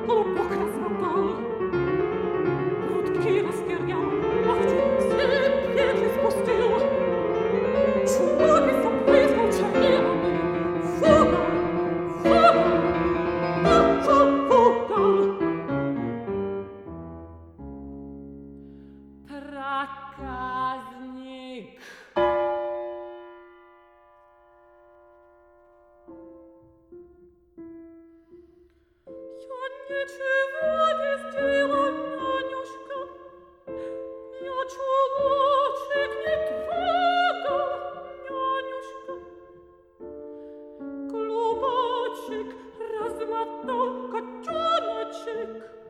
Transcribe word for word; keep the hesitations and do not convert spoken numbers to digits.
Глубоко размотал, грудки растерял, ловчик все плечи спустил. Чумаки запрыскал чернилами в угол, в угол, пошел в угол. Проказник. Я ничего не сделал, нянюшка. Я чулочек не трогал, нянюшка. Клубочек размотал котеночек.